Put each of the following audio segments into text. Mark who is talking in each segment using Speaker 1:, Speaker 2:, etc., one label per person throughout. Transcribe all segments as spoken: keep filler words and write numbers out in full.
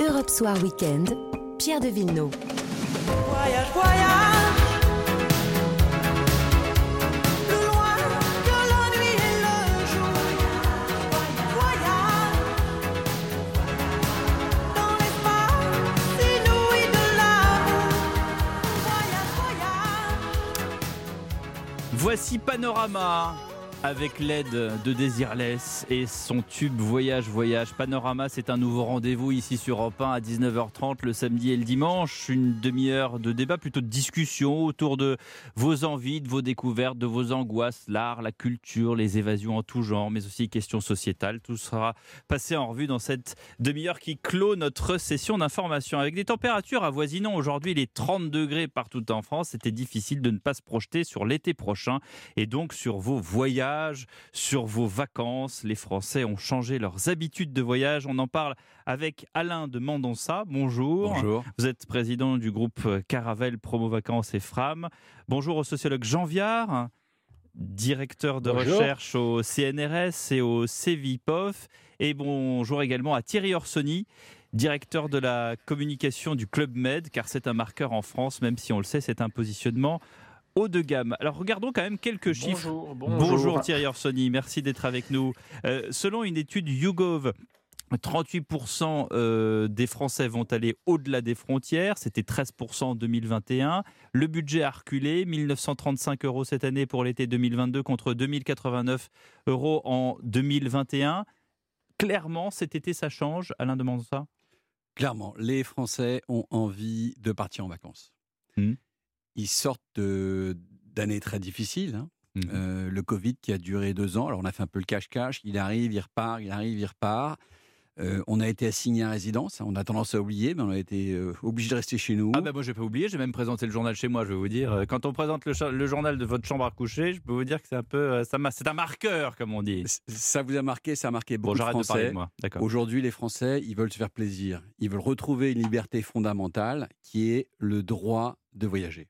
Speaker 1: Europe Soir Weekend, Pierre de Villeneuve.
Speaker 2: Voyage, voyage, plus loin que la nuit et le jour. Voyage, dans l'espace inouï de l'amour. Voyage, voyage.
Speaker 3: Voici Panorama avec l'aide de Désirless et son tube Voyage Voyage. Panorama, c'est un nouveau rendez-vous ici sur Europe un à dix-neuf heures trente le samedi et le dimanche. Une demi-heure de débat, plutôt de discussion autour de vos envies, de vos découvertes, de vos angoisses, l'art, la culture, les évasions en tout genre, mais aussi questions sociétales. Tout sera passé en revue dans cette demi-heure qui clôt notre session d'information. Avec des températures avoisinant aujourd'hui les trente degrés partout en France, c'était difficile de ne pas se projeter sur l'été prochain et donc sur vos voyages, sur vos vacances. Les Français ont changé leurs habitudes de voyage. On en parle avec Alain de Mendonça. Bonjour.
Speaker 4: Bonjour.
Speaker 3: Vous êtes président du groupe Caravelle Promo Vacances et Fram. Bonjour au sociologue Jean Viard, directeur de
Speaker 4: Bonjour.
Speaker 3: recherche au C N R S et au C V I P O F. Et bonjour également à Thierry Orsoni, directeur de la communication du Club Med, car c'est un marqueur en France, même si on le sait, c'est un positionnement haut de gamme. Alors regardons quand même quelques chiffres.
Speaker 4: Bonjour, bonjour.
Speaker 3: Bonjour Thierry Orsoni, merci d'être avec nous. Euh, selon une étude YouGov, trente-huit pour cent euh, des Français vont aller au-delà des frontières, c'était treize pour cent en deux mille vingt et un. Le budget a reculé, mille neuf cent trente-cinq euros cette année pour l'été deux mille vingt-deux contre deux mille quatre-vingt-neuf euros en deux mille vingt et un. Clairement, cet été, ça change. Alain de Mendonça ?
Speaker 4: Clairement, les Français ont envie de partir en vacances.
Speaker 3: Mmh.
Speaker 4: Ils sortent de, d'années très difficiles. Hein.
Speaker 3: Mmh.
Speaker 4: Euh, le Covid qui a duré deux ans. Alors on a fait un peu le cache-cache. Il arrive, il repart, il arrive, il repart. Euh, on a été assigné à résidence. On a tendance à oublier, mais on a été euh, obligé de rester chez nous.
Speaker 3: Ah ben moi, je n'ai pas oublié. J'ai même présenté le journal chez moi, je vais vous dire. Quand on présente le, cha- le journal de votre chambre à coucher, je peux vous dire que c'est un peu... euh, Ça m'a- c'est un marqueur, comme on dit.
Speaker 4: C- Ça vous a marqué, ça a marqué
Speaker 3: Bon,
Speaker 4: beaucoup
Speaker 3: j'arrête
Speaker 4: de
Speaker 3: de parler
Speaker 4: Français.
Speaker 3: de moi. D'accord.
Speaker 4: Aujourd'hui, les Français, ils veulent se faire plaisir. Ils veulent retrouver une liberté fondamentale qui est le droit de voyager.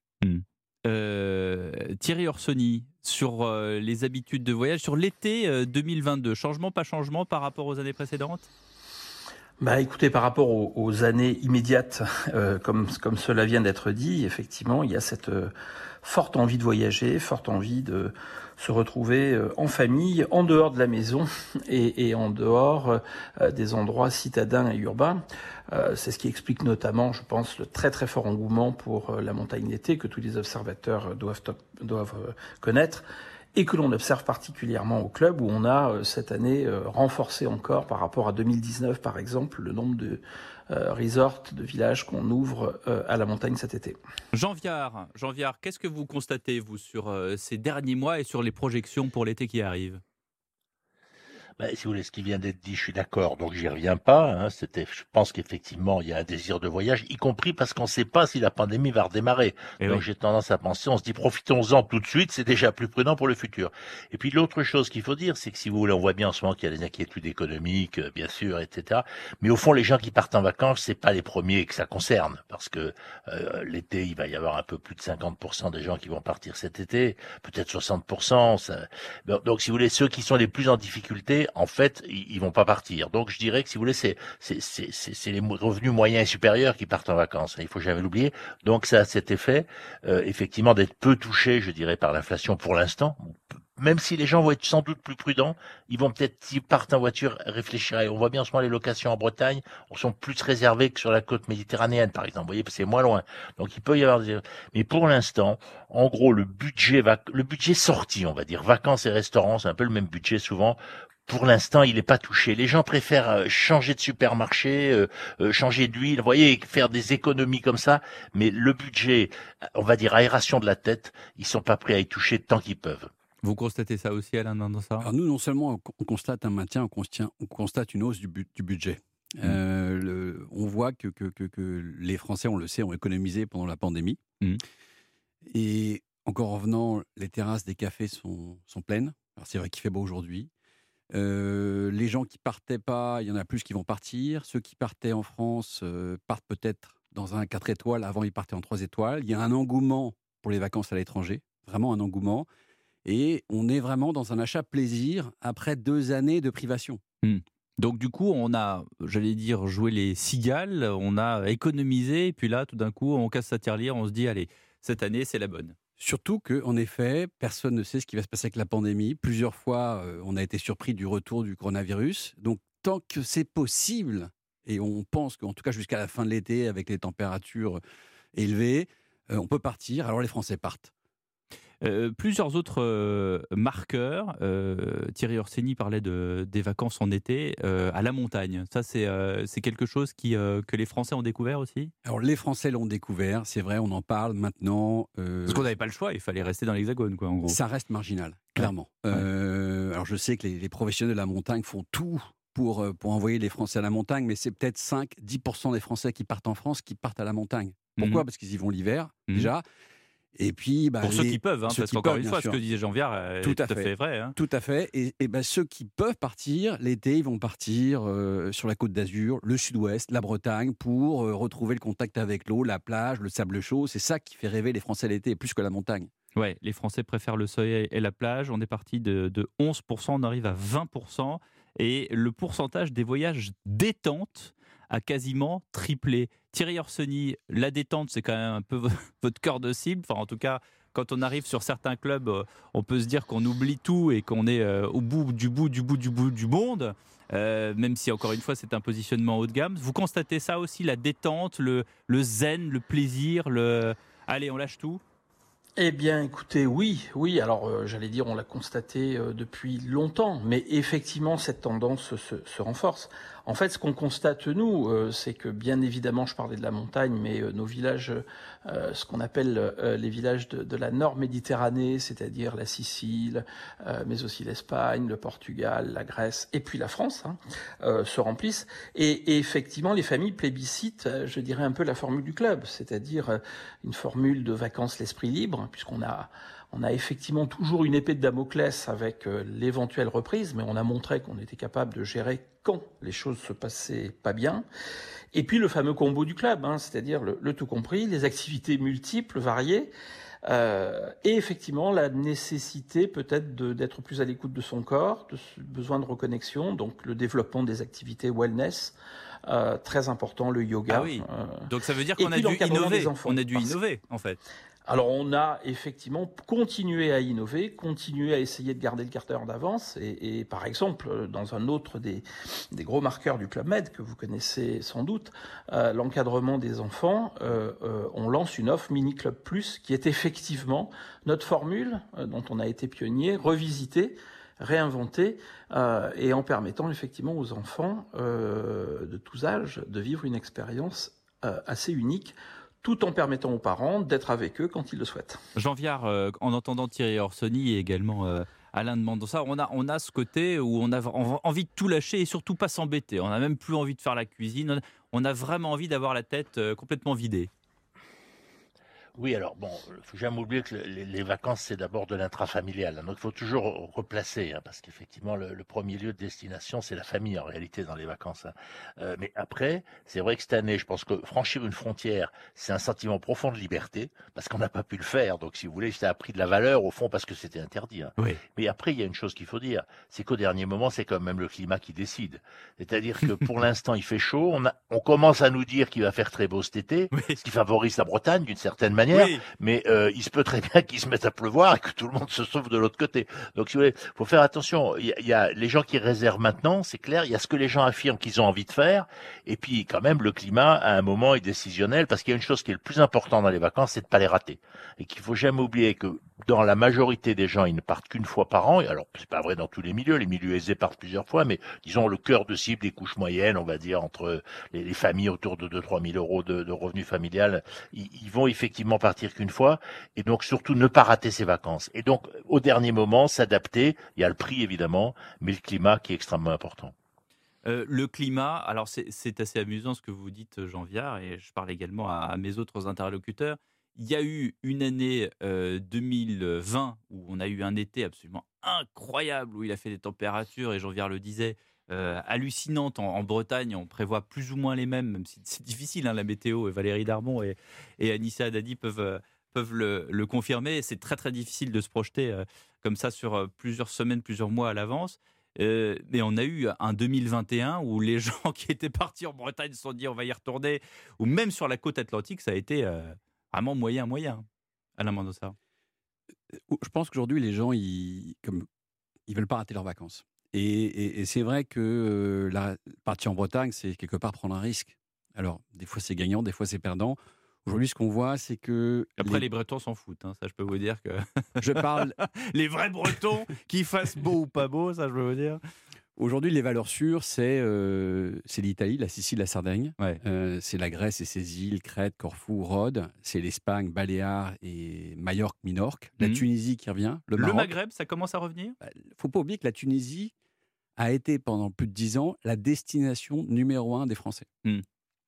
Speaker 3: Euh, Thierry Orsoni, sur euh, les habitudes de voyage, sur l'été euh, deux mille vingt-deux, changement, pas changement par rapport aux années précédentes ?
Speaker 5: Bah, écoutez, par rapport aux, aux années immédiates, euh, comme, comme cela vient d'être dit, effectivement, il y a cette euh, forte envie de voyager, forte envie de se retrouver euh, en famille, en dehors de la maison et, et en dehors euh, des endroits citadins et urbains. Euh, c'est ce qui explique notamment, je pense, le très très fort engouement pour euh, la montagne d'été que tous les observateurs doivent, doivent euh, connaître. Et que l'on observe particulièrement au club où on a euh, cette année euh, renforcé encore par rapport à deux mille dix-neuf par exemple le nombre de euh, resorts, de villages qu'on ouvre euh, à la montagne cet été.
Speaker 3: Jean Viard, Jean Viard, qu'est-ce que vous constatez vous sur euh, ces derniers mois et sur les projections pour l'été qui arrive ?
Speaker 6: Ben, si vous voulez, ce qui vient d'être dit, je suis d'accord, donc j'y reviens pas. Hein. C'était, je pense qu'effectivement, il y a un désir de voyage, y compris parce qu'on ne sait pas si la pandémie va redémarrer.
Speaker 3: Et
Speaker 6: donc
Speaker 3: oui.
Speaker 6: j'ai tendance à penser, on se dit profitons-en tout de suite, c'est déjà plus prudent pour le futur. Et puis l'autre chose qu'il faut dire, c'est que si vous voulez, on voit bien en ce moment qu'il y a des inquiétudes économiques, euh, bien sûr, et cetera. Mais au fond, les gens qui partent en vacances, c'est pas les premiers que ça concerne, parce que euh, l'été, il va y avoir un peu plus de cinquante pour cent des gens qui vont partir cet été, peut-être soixante pour cent. Ça... Donc si vous voulez, ceux qui sont les plus en difficulté, en fait, ils vont pas partir. Donc je dirais que si vous voulez, c'est c'est c'est c'est, c'est les revenus moyens et supérieurs qui partent en vacances. Il faut jamais l'oublier. Donc ça a cet effet, euh, effectivement, d'être peu touché, je dirais, par l'inflation pour l'instant. Même si les gens vont être sans doute plus prudents, ils vont peut-être, s'ils partent en voiture, réfléchir. On voit bien en ce moment les locations en Bretagne sont plus réservées que sur la côte méditerranéenne, par exemple. Vous voyez, c'est moins loin. Donc il peut y avoir des... Mais pour l'instant, en gros, le budget va, le budget sorti, on va dire, vacances et restaurants, c'est un peu le même budget souvent. Pour l'instant, il n'est pas touché. Les gens préfèrent changer de supermarché, euh, euh, changer d'huile, vous voyez, faire des économies comme ça. Mais le budget, on va dire aération de la tête, ils sont pas prêts à y toucher tant qu'ils peuvent.
Speaker 3: Vous constatez ça aussi, Alain Mendonça ?
Speaker 4: Alors nous, non seulement on constate un maintien, on constate, on constate une hausse du, bu- du budget. Mmh. Euh, le, on voit que, que, que, que les Français, on le sait, ont économisé pendant la pandémie. Mmh. Et encore en revenant, les terrasses des cafés sont, sont pleines. Alors c'est vrai qu'il fait beau aujourd'hui. Euh, les gens qui partaient pas, il y en a plus qui vont partir. Ceux qui partaient en France euh, partent peut-être dans un quatre étoiles. Avant, ils partaient en trois étoiles. Il y a un engouement pour les vacances à l'étranger. Vraiment un engouement. Et on est vraiment dans un achat plaisir après deux années de privation.
Speaker 3: Mmh. Donc du coup, on a, j'allais dire, joué les cigales, on a économisé, et puis là, tout d'un coup, on casse sa tirelire, on se dit, allez, cette année, c'est la bonne.
Speaker 4: Surtout qu'en effet, personne ne sait ce qui va se passer avec la pandémie. Plusieurs fois, euh, on a été surpris du retour du coronavirus. Donc, tant que c'est possible, et on pense qu'en tout cas jusqu'à la fin de l'été, avec les températures élevées, euh, on peut partir. Alors les Français partent.
Speaker 3: Euh, plusieurs autres euh, marqueurs. Euh, Thierry Orseni parlait de, des vacances en été euh, à la montagne. Ça, c'est, euh, c'est quelque chose qui, euh, que les Français ont découvert aussi.
Speaker 4: Alors les Français l'ont découvert, c'est vrai, on en parle maintenant. Euh,
Speaker 3: Parce qu'on n'avait pas le choix, il fallait rester dans l'Hexagone, quoi, en gros.
Speaker 4: Ça reste marginal, clairement. Ouais. Euh, alors je sais que les, les professionnels de la montagne font tout pour, pour envoyer les Français à la montagne, mais c'est peut-être cinq à dix pour cent des Français qui partent en France qui partent à la montagne. Pourquoi ? Mmh. Parce qu'ils y vont l'hiver, mmh. déjà. Et puis, bah,
Speaker 3: pour
Speaker 4: les,
Speaker 3: ceux qui peuvent, hein, parce qu'encore une fois,
Speaker 4: sûr.
Speaker 3: ce que disait Jean Viard est tout à fait, fait vrai. Hein.
Speaker 4: Tout à fait. Et, et bah, ceux qui peuvent partir, l'été, ils vont partir euh, sur la Côte d'Azur, le Sud-Ouest, la Bretagne, pour euh, retrouver le contact avec l'eau, la plage, le sable chaud. C'est ça qui fait rêver les Français l'été, plus que la montagne.
Speaker 3: Ouais, les Français préfèrent le soleil et la plage. On est parti de, de onze pour cent, on arrive à vingt pour cent. Et le pourcentage des voyages détente a quasiment triplé. Thierry Orseni, la détente, c'est quand même un peu votre cœur de cible. Enfin, en tout cas, quand on arrive sur certains clubs, on peut se dire qu'on oublie tout et qu'on est au bout du bout du bout du bout du monde, euh, même si, encore une fois, c'est un positionnement haut de gamme. Vous constatez ça aussi, la détente, le, le zen, le plaisir, le... Allez, on lâche tout ?
Speaker 5: Eh bien, écoutez, oui, oui. Alors, euh, j'allais dire, on l'a constaté euh, depuis longtemps, mais effectivement, cette tendance se, se renforce. En fait, ce qu'on constate, nous, euh, c'est que, bien évidemment, je parlais de la montagne, mais euh, nos villages, euh, ce qu'on appelle euh, les villages de, de la Nord-Méditerranée, c'est-à-dire la Sicile, euh, mais aussi l'Espagne, le Portugal, la Grèce, et puis la France, hein, euh, se remplissent. Et, et effectivement, les familles plébiscitent, je dirais, un peu la formule du club, c'est-à-dire euh, une formule de vacances l'esprit libre, puisqu'on a, on a effectivement toujours une épée de Damoclès avec euh, l'éventuelle reprise, mais on a montré qu'on était capable de gérer quand les choses se passaient pas bien. Et puis le fameux combo du club, hein, c'est-à-dire le, le tout compris, les activités multiples, variées, euh, et effectivement la nécessité peut-être de, d'être plus à l'écoute de son corps, de ce besoin de reconnexion, donc le développement des activités wellness, euh, très important, le yoga.
Speaker 3: Ah oui.
Speaker 5: Euh,
Speaker 3: donc ça veut dire qu'on a dû innover, on a dû
Speaker 5: parce...
Speaker 3: innover en fait.
Speaker 5: Alors on a effectivement continué à innover, continué à essayer de garder le carter d'avance et, et par exemple dans un autre des, des gros marqueurs du Club Med que vous connaissez sans doute, euh, l'encadrement des enfants, euh, euh, on lance une offre Mini Club Plus qui est effectivement notre formule euh, dont on a été pionnier, revisitée, réinventée euh, et en permettant effectivement aux enfants euh, de tous âges de vivre une expérience euh, assez unique, tout en permettant aux parents d'être avec eux quand ils le souhaitent.
Speaker 3: Jean Viard, euh, en entendant Thierry Orseni et également euh, Alain de Mendonça, on a, on a ce côté où on a envie de tout lâcher et surtout pas s'embêter. On n'a même plus envie de faire la cuisine. On a vraiment envie d'avoir la tête euh, complètement vidée.
Speaker 6: Oui, alors bon, il ne faut jamais oublier que les, les vacances, c'est d'abord de l'intrafamilial. Donc il faut toujours replacer, hein, parce qu'effectivement, le, le premier lieu de destination, c'est la famille en réalité dans les vacances. Hein. Euh, mais après, c'est vrai que cette année, je pense que franchir une frontière, c'est un sentiment profond de liberté, parce qu'on n'a pas pu le faire. Donc si vous voulez, ça a pris de la valeur au fond parce que c'était interdit. Hein.
Speaker 3: Oui.
Speaker 6: Mais après, il y a une chose qu'il faut dire, c'est qu'au dernier moment, c'est quand même le climat qui décide. C'est-à-dire que pour l'instant, il fait chaud. On, a, on commence à nous dire qu'il va faire très beau cet été, oui. ce qui favorise la Bretagne d'une certaine manière. Oui. Mais euh, il se peut très bien qu'il se mette à pleuvoir et que tout le monde se sauve de l'autre côté. Donc, si vous voulez, faut faire attention. Il y, a, il y a les gens qui réservent maintenant, c'est clair. Il y a ce que les gens affirment qu'ils ont envie de faire, et puis quand même le climat à un moment est décisionnel parce qu'il y a une chose qui est le plus important dans les vacances, c'est de pas les rater, et qu'il faut jamais oublier que dans la majorité des gens, ils ne partent qu'une fois par an. Alors, c'est pas vrai dans tous les milieux. Les milieux aisés partent plusieurs fois, mais disons le cœur de cible des couches moyennes, on va dire entre les, les familles autour de deux à trois mille euros de, de revenus familial, ils, ils vont effectivement partir qu'une fois. Et donc, surtout, ne pas rater ses vacances. Et donc, au dernier moment, s'adapter. Il y a le prix, évidemment, mais le climat qui est extrêmement important.
Speaker 3: Euh, le climat, alors c'est, c'est assez amusant ce que vous dites, Jean Viard, et je parle également à, à mes autres interlocuteurs. Il y a eu une année euh, deux mille vingt où on a eu un été absolument incroyable, où il a fait des températures, et Jean Viard le disait, euh, hallucinantes en, en Bretagne. On prévoit plus ou moins les mêmes, même si c'est difficile, hein, la météo. Et Valérie Darmon et, et Anissa Haddadi peuvent... Euh, peuvent le, le confirmer. C'est très très difficile de se projeter euh, comme ça sur euh, plusieurs semaines, plusieurs mois à l'avance. Euh, mais on a eu un deux mille vingt et un où les gens qui étaient partis en Bretagne se sont dit on va y retourner, ou même sur la côte atlantique, ça a été euh, vraiment moyen, moyen. Alain Mendoza.
Speaker 4: Je pense qu'aujourd'hui, les gens, ils comme, ils veulent pas rater leurs vacances. Et, et, et c'est vrai que euh, la partie en Bretagne, c'est quelque part prendre un risque. Alors, des fois, c'est gagnant, des fois, c'est perdant. Aujourd'hui, ce qu'on voit, c'est que...
Speaker 3: Après, les, les Bretons s'en foutent. Hein, ça, je peux vous dire que...
Speaker 4: je parle...
Speaker 3: les vrais Bretons, qu'ils fassent beau ou pas beau, ça, je peux vous dire.
Speaker 4: Aujourd'hui, les valeurs sûres, c'est, euh, c'est l'Italie, la Sicile, la Sardaigne.
Speaker 3: Ouais.
Speaker 4: Euh, c'est la Grèce et ses îles, Crète, Corfou, Rhodes. C'est l'Espagne, Baléares et Majorque, Minorque. La mmh. Tunisie qui revient. Le,
Speaker 3: le
Speaker 4: Maroc.
Speaker 3: Maghreb, ça commence à revenir ?
Speaker 4: Il ne faut pas oublier que la Tunisie a été pendant plus de dix ans la destination numéro un des Français. Mmh.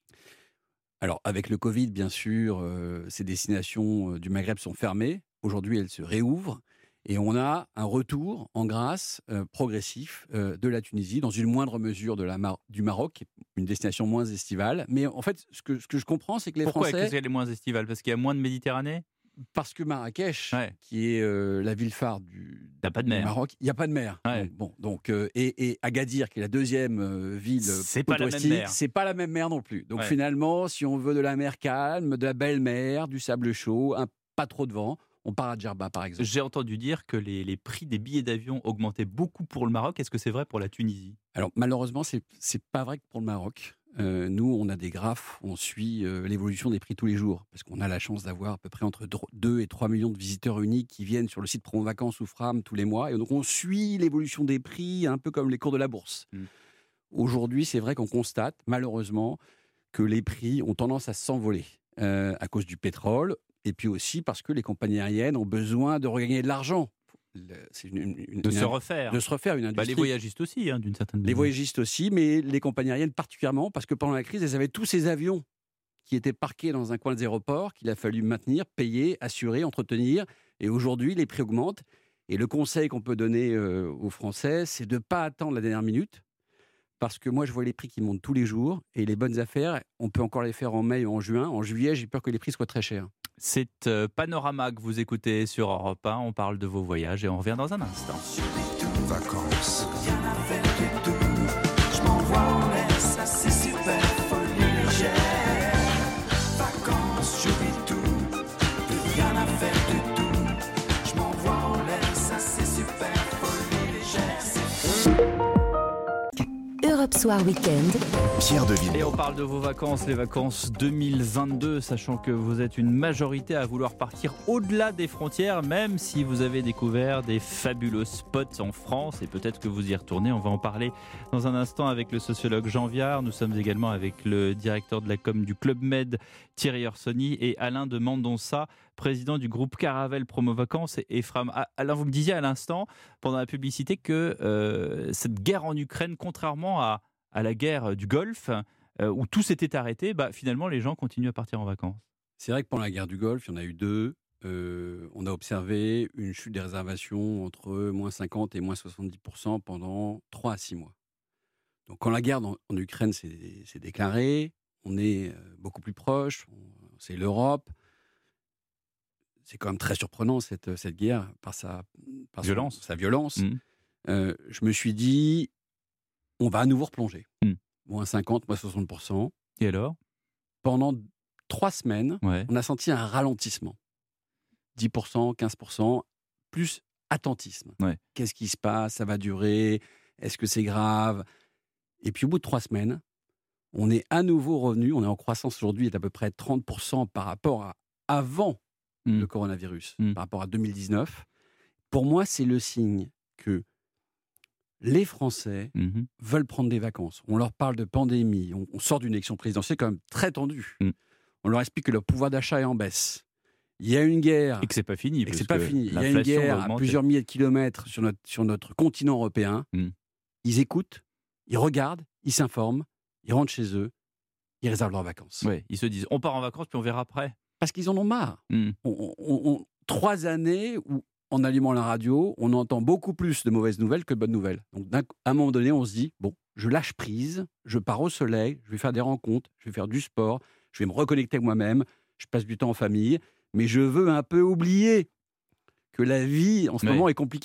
Speaker 4: Alors, avec le Covid, bien sûr, euh, ces destinations du Maghreb sont fermées. Aujourd'hui, elles se réouvrent. Et on a un retour en grâce euh, progressif euh, de la Tunisie, dans une moindre mesure de la Mar- du Maroc, qui est une destination moins estivale. Mais en fait, ce que, ce que je comprends, c'est que les
Speaker 3: Pourquoi
Speaker 4: Français...
Speaker 3: Pourquoi est-ce qu'elle est moins estivale ? Parce qu'il y a moins de Méditerranée ?
Speaker 4: Parce que Marrakech, ouais. qui est euh, la ville phare du,
Speaker 3: pas de mer.
Speaker 4: du Maroc, il n'y a pas de mer.
Speaker 3: Ouais.
Speaker 4: Donc, bon, donc, euh, et, et Agadir, qui est la deuxième euh, ville
Speaker 3: c'est pas la même mer.
Speaker 4: C'est pas la même mer non plus. Donc
Speaker 3: ouais.
Speaker 4: finalement, si on veut de la mer calme, de la belle mer, du sable chaud, un, pas trop de vent, on part à Djerba, par exemple.
Speaker 3: J'ai entendu dire que les, les prix des billets d'avion augmentaient beaucoup pour le Maroc. Est-ce que c'est vrai pour la Tunisie ?
Speaker 4: Alors malheureusement, c'est c'est pas vrai que pour le Maroc. Euh, nous, on a des graphes, on suit euh, l'évolution des prix tous les jours, parce qu'on a la chance d'avoir à peu près entre deux et trois millions de visiteurs uniques qui viennent sur le site Promo Vacances ou Fram tous les mois, et donc on suit l'évolution des prix, un peu comme les cours de la bourse. Mmh. Aujourd'hui, c'est vrai qu'on constate, malheureusement, que les prix ont tendance à s'envoler euh, à cause du pétrole, et puis aussi parce que les compagnies aériennes ont besoin de regagner de l'argent. Le, c'est une, une, une,
Speaker 3: de
Speaker 4: une,
Speaker 3: se refaire.
Speaker 4: De se refaire une industrie.
Speaker 3: Bah, les voyagistes aussi, hein, d'une certaine manière.
Speaker 4: Les voyagistes aussi, mais les compagnies aériennes particulièrement, parce que pendant la crise, elles avaient tous ces avions qui étaient parqués dans un coin des aéroports, qu'il a fallu maintenir, payer, assurer, entretenir. Et aujourd'hui, les prix augmentent. Et le conseil qu'on peut donner euh, aux Français, c'est de ne pas attendre la dernière minute, parce que moi, je vois les prix qui montent tous les jours, et les bonnes affaires, on peut encore les faire en mai ou en juin. En juillet, j'ai peur que les prix soient très chers.
Speaker 3: C'est euh, Panorama que vous écoutez sur Europe un. On parle de vos voyages et on revient dans un instant.
Speaker 2: Vacances, rien à faire du tout. Je m'envoie en l'air, ça c'est super, folie légère. Vacances, je vis tout, plus rien à faire du tout. Je m'envoie en l'air, ça c'est super, folie légère. C'est...
Speaker 1: Europe Soir Weekend.
Speaker 3: Pierre de Villeneuve. Et on parle de vos vacances, les vacances deux mille vingt-deux, sachant que vous êtes une majorité à vouloir partir au-delà des frontières, même si vous avez découvert des fabuleux spots en France, et peut-être que vous y retournez. On va en parler dans un instant avec le sociologue Jean Viard. Nous sommes également avec le directeur de la com du Club Med, Thierry Orsoni, et Alain de Mendonça, président du groupe Caravelle Promo Vacances et Fram. Alain, vous me disiez à l'instant, pendant la publicité, que euh, cette guerre en Ukraine, contrairement à, à la guerre du Golfe, euh, où tout s'était arrêté, bah, finalement, les gens continuent à partir en vacances.
Speaker 4: C'est vrai que pendant la guerre du Golfe, il y en a eu deux. Euh, on a observé une chute des réservations entre moins cinquante et moins soixante-dix pour cent pendant trois à six mois. Donc quand la guerre en, en Ukraine s'est, s'est déclarée, on est beaucoup plus proche, on, c'est l'Europe. C'est quand même très surprenant, cette, cette guerre, par sa, par
Speaker 3: violence.
Speaker 4: Son, sa violence.
Speaker 3: Mmh.
Speaker 4: Euh, je me suis dit, on va à nouveau replonger.
Speaker 3: Mmh.
Speaker 4: Moins cinquante, moins soixante pour cent.
Speaker 3: Et alors ?
Speaker 4: Pendant trois semaines,
Speaker 3: ouais.
Speaker 4: on a senti un ralentissement. dix pour cent, quinze pour cent, plus attentisme.
Speaker 3: Ouais.
Speaker 4: Qu'est-ce qui se passe ? Ça va durer ? Est-ce que c'est grave ? Et puis au bout de trois semaines, on est à nouveau revenu. On est en croissance aujourd'hui, est à peu près trente pour cent par rapport à avant Mmh. le coronavirus, mmh. par rapport à deux mille dix-neuf. Pour moi, c'est le signe que les Français mmh. veulent prendre des vacances. On leur parle de pandémie, on, on sort d'une élection présidentielle quand même très tendue. Mmh. On leur explique que leur pouvoir d'achat est en baisse. Il y a une guerre...
Speaker 3: Et que c'est pas fini.
Speaker 4: Et que c'est pas fini. Il y a une guerre à plusieurs milliers de kilomètres sur notre, sur notre continent européen. Mmh. Ils écoutent, ils regardent, ils s'informent, ils rentrent chez eux, ils réservent leurs vacances.
Speaker 3: Ouais, ils se disent, on part en vacances puis on verra après.
Speaker 4: Parce qu'ils en ont marre.
Speaker 3: Mmh.
Speaker 4: On, on, on, trois années où, en allumant la radio, on entend beaucoup plus de mauvaises nouvelles que de bonnes nouvelles. Donc, à un moment donné, on se dit, bon, je lâche prise, je pars au soleil, je vais faire des rencontres, je vais faire du sport, je vais me reconnecter avec moi-même, je passe du temps en famille, mais je veux un peu oublier que la vie, en ce oui. moment, est compliquée.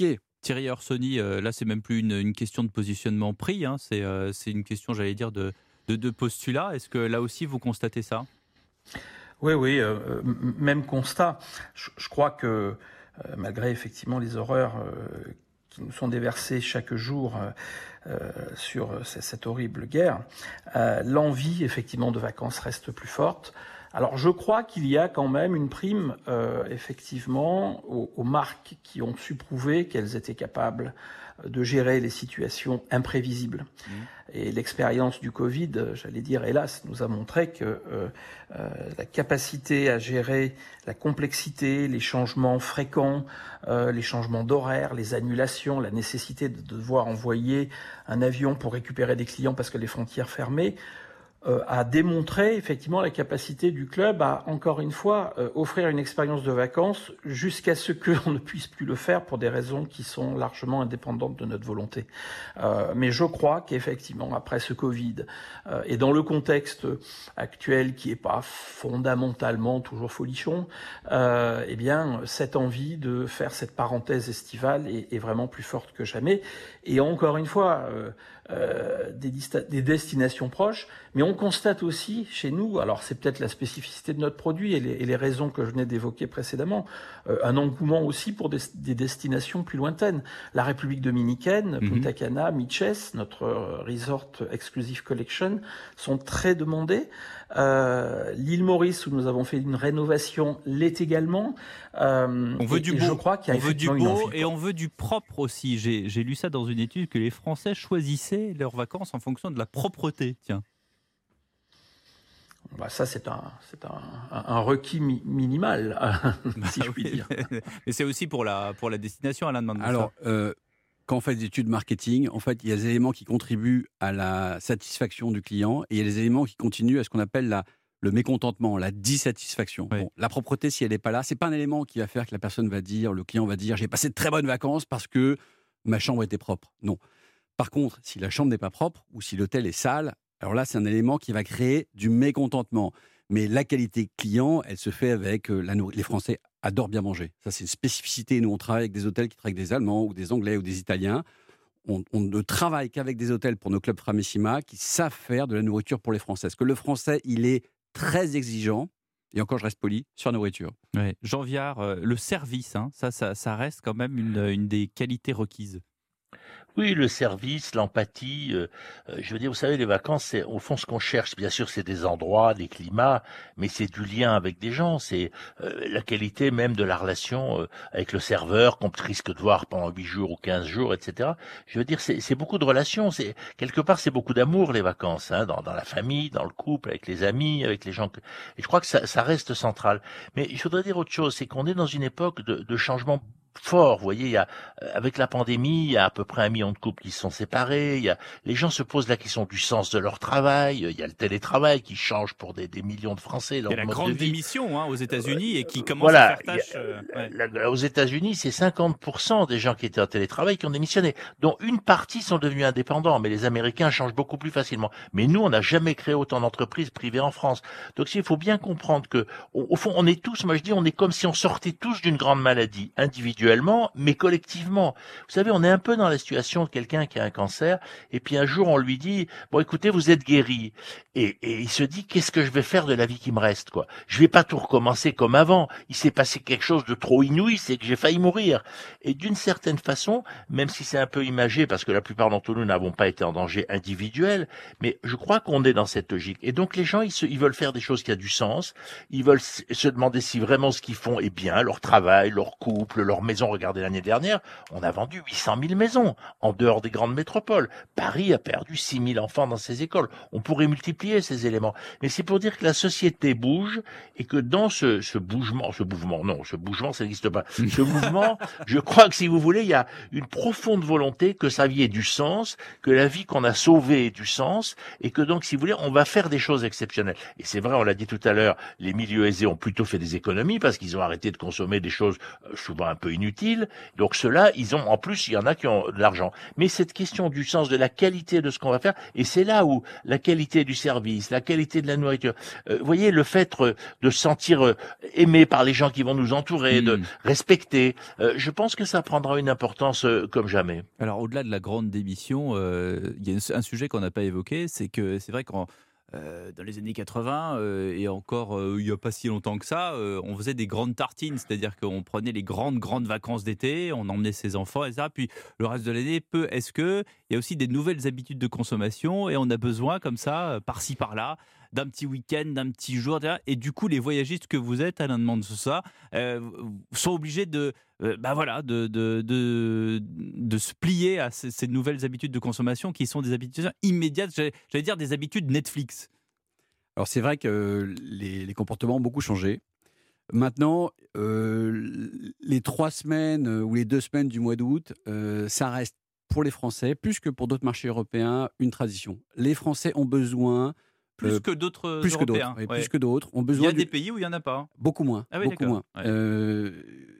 Speaker 3: Thierry Orsoni, euh, là c'est même plus une, une question de positionnement prix, hein, c'est, euh, c'est une question, j'allais dire, de, de, de postulat. Est-ce que là aussi vous constatez ça ?
Speaker 5: Oui, oui, euh, m- même constat. Je, je crois que euh, malgré effectivement les horreurs euh, qui nous sont déversées chaque jour euh, euh, sur c- cette horrible guerre, euh, l'envie effectivement de vacances reste plus forte. Alors je crois qu'il y a quand même une prime euh, effectivement aux, aux marques qui ont su prouver qu'elles étaient capables de gérer les situations imprévisibles. Mmh. Et l'expérience du Covid, j'allais dire hélas, nous a montré que euh, euh, la capacité à gérer la complexité, les changements fréquents, euh, les changements d'horaire, les annulations, la nécessité de devoir envoyer un avion pour récupérer des clients parce que les frontières fermées, Euh, a démontré effectivement la capacité du club à, encore une fois, euh, offrir une expérience de vacances jusqu'à ce qu'on ne puisse plus le faire pour des raisons qui sont largement indépendantes de notre volonté. Euh, mais je crois qu'effectivement, après ce Covid, euh, et dans le contexte actuel qui n'est pas fondamentalement toujours folichon, euh, eh bien, cette envie de faire cette parenthèse estivale est, est vraiment plus forte que jamais. Et encore une fois, euh, euh, des, dista- des destinations proches, mais on constate aussi chez nous, alors c'est peut-être la spécificité de notre produit et les, et les raisons que je venais d'évoquer précédemment, euh, un engouement aussi pour des, des destinations plus lointaines. La République dominicaine, mm-hmm. Punta Cana, Miches, notre resort exclusive collection, sont très demandés. Euh, l'île Maurice, où nous avons fait une rénovation, l'est également. Euh,
Speaker 3: on veut
Speaker 5: et,
Speaker 3: du
Speaker 5: et
Speaker 3: beau,
Speaker 5: je crois qu'il y a
Speaker 3: on veut du beau
Speaker 5: une envie,
Speaker 3: et on veut du propre aussi. J'ai, j'ai lu ça dans une étude que les Français choisissaient leurs vacances en fonction de la propreté. Tiens.
Speaker 5: Bah ça, c'est un, c'est un, un requis mi- minimal, si bah, je puis oui. dire.
Speaker 3: Mais c'est aussi pour la, pour la destination, Alain demande.
Speaker 4: Alors, euh, quand on fait des études marketing, en fait, il y a des éléments qui contribuent à la satisfaction du client et il y a des éléments qui continuent à ce qu'on appelle la, le mécontentement, la dissatisfaction. Oui. Bon, la propreté, si elle n'est pas là, c'est pas un élément qui va faire que la personne va dire, le client va dire, j'ai passé de très bonnes vacances parce que ma chambre était propre. Non. Par contre, si la chambre n'est pas propre ou si l'hôtel est sale, alors là, c'est un élément qui va créer du mécontentement. Mais la qualité client, elle se fait avec la nourriture. Les Français adorent bien manger. Ça, c'est une spécificité. Nous, on travaille avec des hôtels qui travaillent avec des Allemands ou des Anglais ou des Italiens. On, on ne travaille qu'avec des hôtels pour nos clubs Framissima qui savent faire de la nourriture pour les Français. Parce que le Français, il est très exigeant. Et encore, je reste poli, sur la nourriture.
Speaker 3: Ouais. Jean Viard, euh, le service, hein, ça, ça, ça reste quand même une, une des qualités requises.
Speaker 6: Oui, le service, l'empathie. Euh, je veux dire, vous savez, les vacances, c'est au fond ce qu'on cherche. Bien sûr, c'est des endroits, des climats, mais c'est du lien avec des gens. C'est euh, la qualité même de la relation euh, avec le serveur qu'on risque de voir pendant huit jours ou quinze jours, et cetera. Je veux dire, c'est, c'est beaucoup de relations. C'est quelque part, c'est beaucoup d'amour les vacances, hein, dans, dans la famille, dans le couple, avec les amis, avec les gens. Que... Et je crois que ça, ça reste central. Mais je voudrais dire autre chose, c'est qu'on est dans une époque de, de changement fort, vous voyez, il y a, avec la pandémie, il y a à peu près un million de couples qui se sont séparés, il y a, les gens se posent la question du sens de leur travail, il y a le télétravail qui change pour des, des millions de Français.
Speaker 3: Il y a la grande démission hein, aux États-Unis euh, et qui commence
Speaker 6: voilà,
Speaker 3: à faire tâche.
Speaker 6: A,
Speaker 3: euh, ouais.
Speaker 6: la, la, aux États-Unis, c'est cinquante pour cent des gens qui étaient en télétravail qui ont démissionné, dont une partie sont devenus indépendants, mais les Américains changent beaucoup plus facilement. Mais nous, on n'a jamais créé autant d'entreprises privées en France. Donc il faut bien comprendre que, au, au fond, on est tous, moi je dis, on est comme si on sortait tous d'une grande maladie individuelle, mais collectivement. Vous savez, on est un peu dans la situation de quelqu'un qui a un cancer, et puis un jour on lui dit, bon écoutez, vous êtes guéri. Et, et il se dit, qu'est-ce que je vais faire de la vie qui me reste, quoi? Je vais pas tout recommencer comme avant. Il s'est passé quelque chose de trop inouï, c'est que j'ai failli mourir. Et d'une certaine façon, même si c'est un peu imagé, parce que la plupart d'entre nous n'avons pas été en danger individuel, mais je crois qu'on est dans cette logique. Et donc les gens, ils, se, ils veulent faire des choses qui ont du sens, ils veulent se demander si vraiment ce qu'ils font est bien, leur travail, leur couple, leur maison. Regardez, l'année dernière, on a vendu huit cent mille maisons en dehors des grandes métropoles. Paris a perdu six mille enfants dans ses écoles. On pourrait multiplier ces éléments. Mais c'est pour dire que la société bouge et que dans ce, ce bougement, ce mouvement, non, ce bougement, ça n'existe pas. Ce mouvement, je crois que si vous voulez, il y a une profonde volonté que sa vie ait du sens, que la vie qu'on a sauvée ait du sens et que donc, si vous voulez, on va faire des choses exceptionnelles. Et c'est vrai, on l'a dit tout à l'heure, les milieux aisés ont plutôt fait des économies parce qu'ils ont arrêté de consommer des choses souvent un peu inutiles. inutile. Donc ceux-là, ils ont, en plus, il y en a qui ont de l'argent. Mais cette question du sens, de la qualité de ce qu'on va faire, et c'est là où la qualité du service, la qualité de la nourriture, euh, vous voyez, le fait euh, de se sentir euh, aimé par les gens qui vont nous entourer, mmh. de respecter, euh, je pense que ça prendra une importance euh, comme jamais.
Speaker 3: Alors au-delà de la grande démission, euh, il y a un sujet qu'on n'a pas évoqué, c'est que c'est vrai qu'en Euh, dans les années quatre-vingts, euh, et encore euh, il n'y a pas si longtemps que ça, euh, on faisait des grandes tartines, c'est-à-dire qu'on prenait les grandes, grandes vacances d'été, on emmenait ses enfants, et cetera. Puis le reste de l'année, peu est-ce que il y a aussi des nouvelles habitudes de consommation, et on a besoin comme ça, euh, par-ci, par-là, d'un petit week-end, d'un petit jour, et cetera. Et du coup, les voyagistes que vous êtes, Alain demande ça, euh, sont obligés de, euh, bah voilà, de, de, de, de se plier à ces, ces nouvelles habitudes de consommation qui sont des habitudes immédiates, j'allais, j'allais dire des habitudes Netflix.
Speaker 4: Alors c'est vrai que les, les comportements ont beaucoup changé. Maintenant, euh, les trois semaines ou les deux semaines du mois d'août, euh, ça reste pour les Français, plus que pour d'autres marchés européens, une tradition. Les Français ont besoin...
Speaker 3: Plus
Speaker 4: euh,
Speaker 3: que d'autres
Speaker 4: plus
Speaker 3: Européens.
Speaker 4: Que d'autres, oui,
Speaker 3: ouais.
Speaker 4: Plus que d'autres. Ont besoin
Speaker 3: il y a
Speaker 4: du...
Speaker 3: des pays où il n'y en a pas. Hein.
Speaker 4: Beaucoup moins.
Speaker 3: Ah oui,
Speaker 4: beaucoup
Speaker 3: d'accord.
Speaker 4: moins.
Speaker 3: Ouais.
Speaker 4: Euh,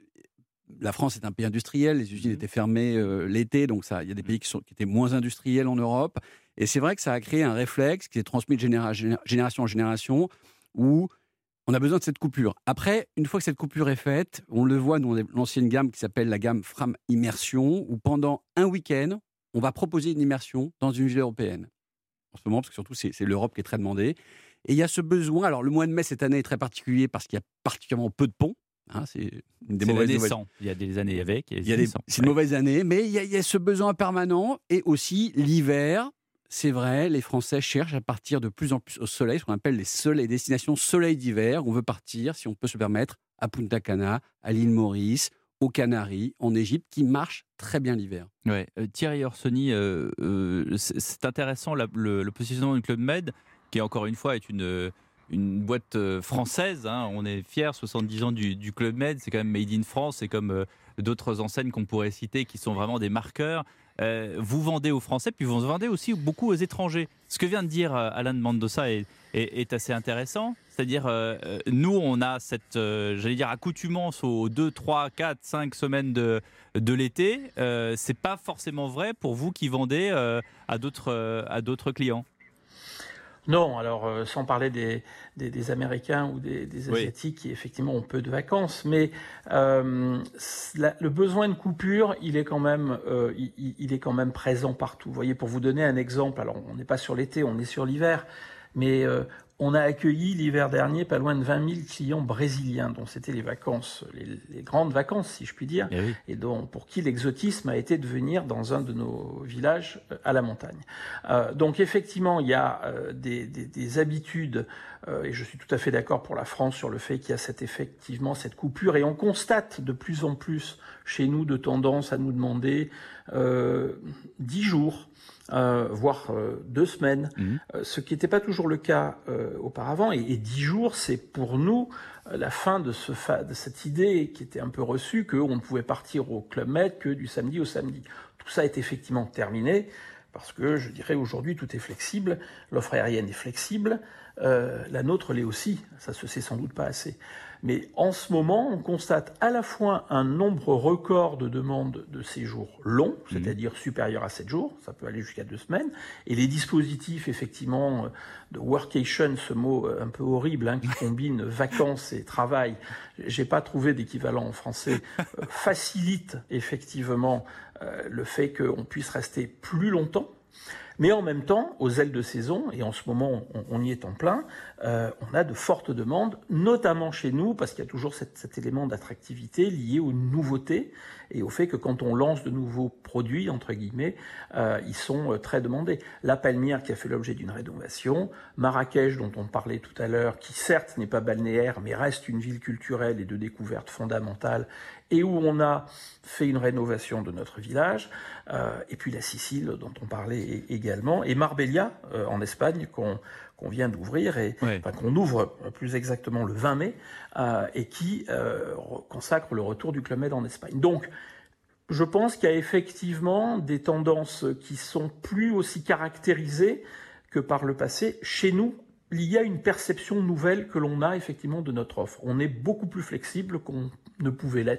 Speaker 4: la France est un pays industriel, les usines mmh. étaient fermées euh, l'été, donc ça, il y a des pays qui, sont, qui étaient moins industriels en Europe. Et c'est vrai que ça a créé un réflexe qui s'est transmis de généra- génération en génération, où on a besoin de cette coupure. Après, une fois que cette coupure est faite, on le voit, nous on a lancé une gamme qui s'appelle la gamme Fram Immersion, où pendant un week-end, on va proposer une immersion dans une ville européenne. En ce moment, parce que surtout c'est, c'est l'Europe qui est très demandée. Et il y a ce besoin, alors le mois de mai cette année est très particulier parce qu'il y a particulièrement peu de ponts. Hein, c'est une des
Speaker 3: c'est
Speaker 4: mauvaises
Speaker 3: l'année
Speaker 4: nouvelles.
Speaker 3: sans. Il y a des années avec. Et
Speaker 4: il y a des, c'est une ouais. mauvaise année, mais il y, a, il y a ce besoin permanent. Et aussi l'hiver, c'est vrai, les Français cherchent à partir de plus en plus au soleil, ce qu'on appelle les, soleil, les destinations soleil d'hiver. On veut partir, si on peut se permettre, à Punta Cana, à l'île Maurice, aux Canaries, en Égypte, qui marchent très bien l'hiver.
Speaker 3: Ouais. Euh, Thierry Orsoni, euh, euh, c'est, c'est intéressant la, le, le positionnement du Club Med, qui encore une fois est une, une boîte française. Hein. On est fiers, soixante-dix ans du, du Club Med, c'est quand même made in France, c'est comme euh, d'autres enseignes qu'on pourrait citer qui sont vraiment des marqueurs. Euh, vous vendez aux Français, puis vous vendez aussi beaucoup aux étrangers. Ce que vient de dire euh, Alain de Mendoza est, est, est assez intéressant. C'est-à-dire, euh, nous, on a cette, euh, j'allais dire, accoutumance aux deux, trois, quatre, cinq semaines de, de l'été. Euh, c'est pas forcément vrai pour vous qui vendez euh, à, d'autres, euh, à d'autres clients.
Speaker 5: Non, alors euh, sans parler des, des, des Américains ou des, des Asiatiques oui. qui effectivement ont peu de vacances, mais euh, la, le besoin de coupure, il est quand même, euh, il, il est quand même présent partout. Vous voyez, pour vous donner un exemple, alors on n'est pas sur l'été, on est sur l'hiver, mais euh, on a accueilli l'hiver dernier pas loin de vingt mille clients brésiliens, dont c'était les vacances, les, les grandes vacances, si je puis dire, et, oui. et dont, pour qui l'exotisme a été de venir dans un de nos villages à la montagne. Euh, donc effectivement, il y a euh, des, des, des habitudes, euh, et je suis tout à fait d'accord pour la France sur le fait qu'il y a cette, effectivement cette coupure, et on constate de plus en plus chez nous de tendance à nous demander euh, dix jours, Euh, voire euh, deux semaines, mmh. euh, ce qui n'était pas toujours le cas euh, auparavant. Et, et dix jours, c'est pour nous euh, la fin de, ce fa- de cette idée qui était un peu reçue qu'on ne pouvait partir au Club Med que du samedi au samedi. Tout ça est effectivement terminé parce que, je dirais, aujourd'hui, tout est flexible. L'offre aérienne est flexible. Euh, la nôtre l'est aussi. Ça se sait sans doute pas assez. Mais en ce moment, on constate à la fois un nombre record de demandes de séjours longs, c'est-à-dire supérieur à sept jours, ça peut aller jusqu'à deux semaines, et les dispositifs, effectivement, de workation, ce mot un peu horrible, hein, qui combine vacances et travail, j'ai pas trouvé d'équivalent en français, euh, facilite effectivement euh, le fait qu'on puisse rester plus longtemps. Mais en même temps, aux ailes de saison, et en ce moment on, on y est en plein, euh, on a de fortes demandes, notamment chez nous, parce qu'il y a toujours cette, cet élément d'attractivité lié aux nouveautés et au fait que quand on lance de nouveaux produits, entre guillemets, euh, ils sont euh, très demandés. La Palmyre qui a fait l'objet d'une rénovation, Marrakech dont on parlait tout à l'heure, qui certes n'est pas balnéaire, mais reste une ville culturelle et de découverte fondamentale, et où on a fait une rénovation de notre village, euh, et puis la Sicile dont on parlait également, et Marbella euh, en Espagne qu'on, qu'on vient d'ouvrir, et, ouais. enfin, qu'on ouvre plus exactement le vingt mai, euh, et qui euh, consacre le retour du Club Med en Espagne. Donc, je pense qu'il y a effectivement des tendances qui sont plus aussi caractérisées que par le passé. Chez nous, il y a une perception nouvelle que l'on a effectivement de notre offre. On est beaucoup plus flexible qu'on ne pouvait l'être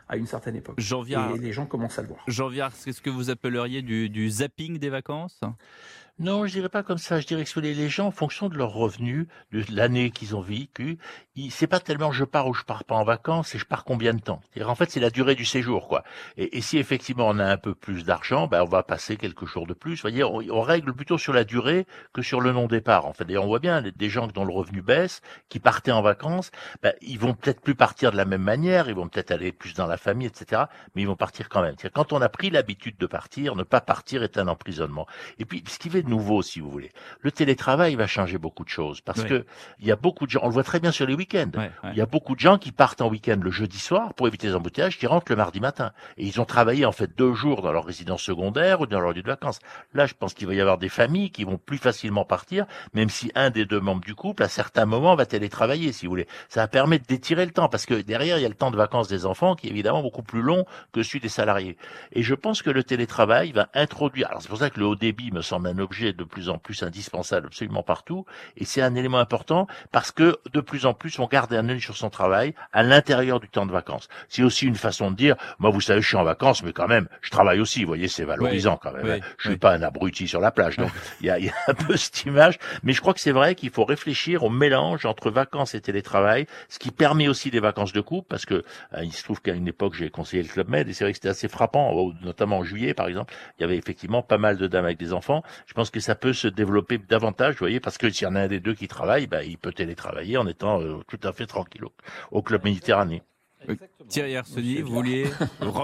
Speaker 5: à une certaine époque.
Speaker 3: Jean Viard,
Speaker 5: et les gens commencent à le voir.
Speaker 3: Jean Viard, c'est ce que vous appelleriez du, du zapping des vacances ?
Speaker 6: Non, je dirais pas comme ça. Je dirais que les gens, en fonction de leurs revenus, de l'année qu'ils ont vécue, ils- c'est pas tellement je pars ou je pars pas en vacances, c'est je pars combien de temps. C'est-à-dire, en fait, c'est la durée du séjour, quoi. Et, et si effectivement on a un peu plus d'argent, ben on va passer quelques jours de plus. Vous voyez, on, on règle plutôt sur la durée que sur le non-départ. En fait, d'ailleurs, on voit bien des gens dont le revenu baisse, qui partaient en vacances, ben, ils vont peut-être plus partir de la même manière, ils vont peut-être aller plus dans la famille, et cetera. Mais ils vont partir quand même. C'est-à-dire, quand on a pris l'habitude de partir, ne pas partir est un emprisonnement. Et puis, ce qui va être nouveau, si vous voulez, le télétravail va changer beaucoup de choses parce
Speaker 3: Oui.
Speaker 6: que il y a beaucoup de gens, on le voit très bien sur les week-ends.
Speaker 3: Ouais, ouais.
Speaker 6: Il y a beaucoup de gens qui partent en week-end le jeudi soir pour éviter les embouteillages, qui rentrent le mardi matin. Et ils ont travaillé en fait deux jours dans leur résidence secondaire ou dans leur lieu de vacances. Là, je pense qu'il va y avoir des familles qui vont plus facilement partir, même si un des deux membres du couple, à certains moments, va télétravailler, si vous voulez. Ça va permettre d'étirer le temps parce que derrière, il y a le temps de vacances des enfants qui est évidemment beaucoup plus long que celui des salariés. Et je pense que le télétravail va introduire, alors c'est pour ça que le haut débit me semble un objet de plus en plus indispensable absolument partout, et c'est un élément important parce que de plus en plus on garde un œil sur son travail à l'intérieur du temps de vacances. C'est aussi une façon de dire, moi vous savez je suis en vacances mais quand même je travaille aussi, vous voyez c'est valorisant quand même,
Speaker 3: oui,
Speaker 6: hein. Je suis
Speaker 3: oui.
Speaker 6: pas un abruti sur la plage, donc il y a, il y a un peu cette image, mais je crois que c'est vrai qu'il faut réfléchir au mélange entre vacances et télétravail, ce qui permet aussi des vacances de couple, parce que euh, il se trouve qu'à une époque j'ai conseillé le Club Med et c'est vrai que c'était assez frappant, notamment en juillet par exemple, il y avait effectivement pas mal de dames avec des enfants. Je pense que ça peut se développer davantage, vous voyez, parce que s'il y en a un des deux qui travaille, ben, il peut télétravailler en étant euh, tout à fait tranquille au, au Club Méditerranée.
Speaker 3: Thierry Arseny, vous vouliez rebondir ?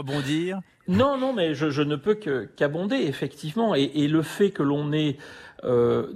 Speaker 5: Non, non, mais je, je ne peux que qu'abonder, effectivement. Et, et le fait que l'on ait euh,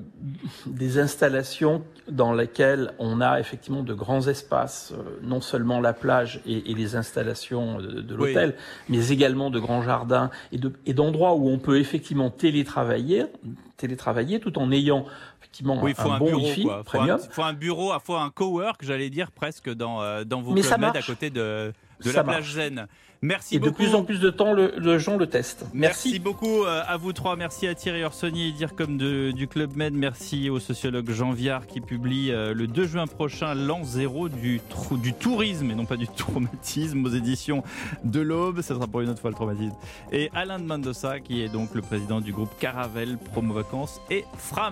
Speaker 5: des installations dans lesquelles on a effectivement de grands espaces, euh, non seulement la plage et, et les installations de, de l'hôtel, oui. mais également de grands jardins et, de, et d'endroits où on peut effectivement télétravailler, télétravailler tout en ayant effectivement
Speaker 3: oui,
Speaker 5: un, un
Speaker 3: un
Speaker 5: bon
Speaker 3: bureau,
Speaker 5: wifi
Speaker 3: quoi.
Speaker 5: premium.
Speaker 3: Il faut un bureau, à fois un cowork, j'allais dire presque dans, euh, dans vos
Speaker 5: mais
Speaker 3: Club Med à côté de, de la plage Zen. Merci
Speaker 5: et
Speaker 3: beaucoup.
Speaker 5: de plus en plus de temps, le, le gens le testent. Merci.
Speaker 3: Merci beaucoup à vous trois. Merci à Thierry Arseny et dire comme de, du Club Med. Merci au sociologue Jean Viard qui publie euh, le deux juin prochain l'an zéro du, trou, du tourisme et non pas du traumatisme aux éditions de l'Aube. Ça sera pour une autre fois le traumatisme. Et Alain de Mendoza qui est donc le président du groupe Caravelle Promo Vacances et Fram.